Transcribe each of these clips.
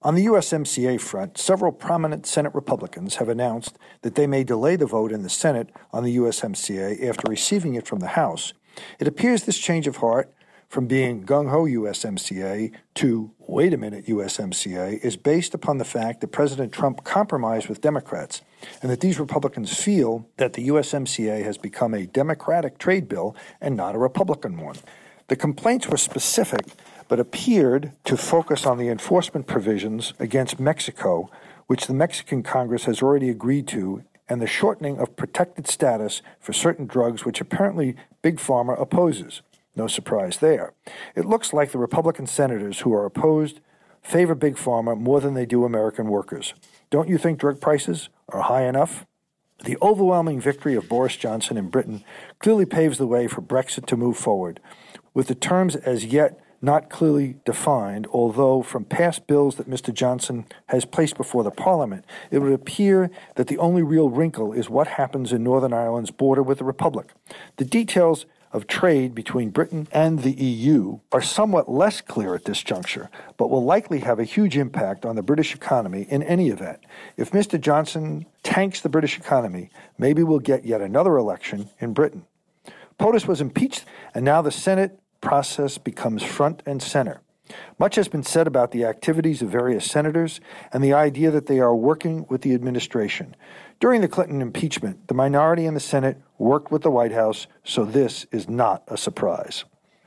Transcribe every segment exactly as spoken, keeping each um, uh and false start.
On the U S M C A front, several prominent Senate Republicans have announced that they may delay the vote in the Senate on the U S M C A after receiving it from the House. It appears this change of heart from being gung-ho U S M C A to wait a minute U S M C A is based upon the fact that President Trump compromised with Democrats and that these Republicans feel that the U S M C A has become a Democratic trade bill and not a Republican one. The complaints were specific but appeared to focus on the enforcement provisions against Mexico, which the Mexican Congress has already agreed to, and the shortening of protected status for certain drugs which apparently Big Pharma opposes. No surprise there. It looks like the Republican senators who are opposed favor Big Pharma more than they do American workers. Don't you think drug prices are high enough? The overwhelming victory of Boris Johnson in Britain clearly paves the way for Brexit to move forward, with the terms as yet not clearly defined, although from past bills that Mister Johnson has placed before the Parliament, it would appear that the only real wrinkle is what happens in Northern Ireland's border with the Republic. The details of trade between Britain and the E U are somewhat less clear at this juncture, but will likely have a huge impact on the British economy in any event. If Mister Johnson tanks the British economy, maybe we'll get yet another election in Britain. POTUS was impeached, and now the Senate process becomes front and center. Much has been said about the activities of various senators and the idea that they are working with the administration. During the Clinton impeachment, the minority in the Senate worked with the White House, so this is not a surprise.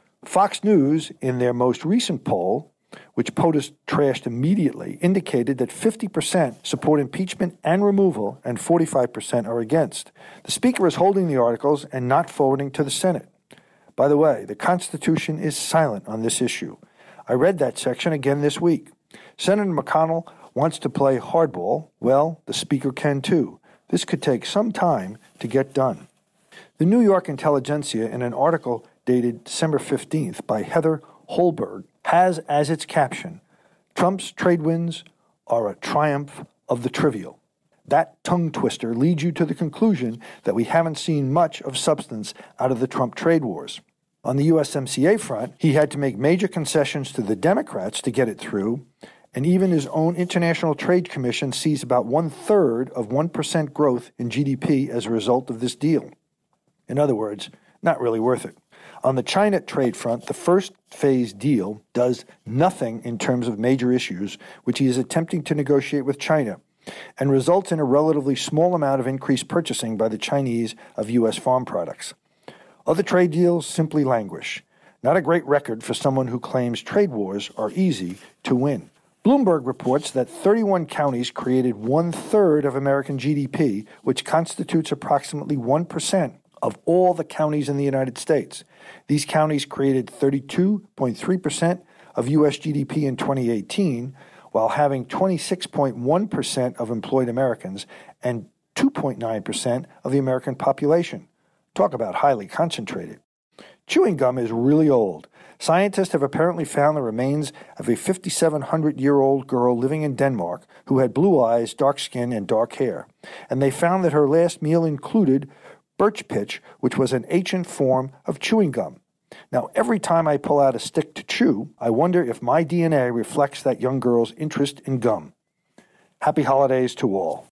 Fox News, in their most recent poll, which POTUS trashed immediately, indicated that fifty percent support impeachment and removal and forty-five percent are against. The Speaker is holding the articles and not forwarding to the Senate. By the way, the Constitution is silent on this issue. I read that section again this week. Senator McConnell wants to play hardball. Well, the Speaker can too. This could take some time to get done. The New York Intelligentsia, in an article dated December fifteenth by Heather Holberg, has as its caption, "Trump's trade wins are a triumph of the trivial." That tongue twister leads you to the conclusion that we haven't seen much of substance out of the Trump trade wars. On the U S M C A front, he had to make major concessions to the Democrats to get it through, and even his own International Trade Commission sees about one-third of one percent growth in G D P as a result of this deal. In other words, not really worth it. On the China trade front, the first phase deal does nothing in terms of major issues, which he is attempting to negotiate with China, and results in a relatively small amount of increased purchasing by the Chinese of U S farm products. Other trade deals simply languish. Not a great record for someone who claims trade wars are easy to win. Bloomberg reports that thirty-one counties created one-third of American G D P, which constitutes approximately one percent of all the counties in the United States. These counties created thirty-two point three percent of U S G D P in twenty eighteen, while having twenty-six point one percent of employed Americans and two point nine percent of the American population. Talk about highly concentrated. Chewing gum is really old. Scientists have apparently found the remains of a five thousand seven hundred year old girl living in Denmark who had blue eyes, dark skin, and dark hair. And they found that her last meal included birch pitch, which was an ancient form of chewing gum. Now, every time I pull out a stick to chew, I wonder if my D N A reflects that young girl's interest in gum. Happy holidays to all.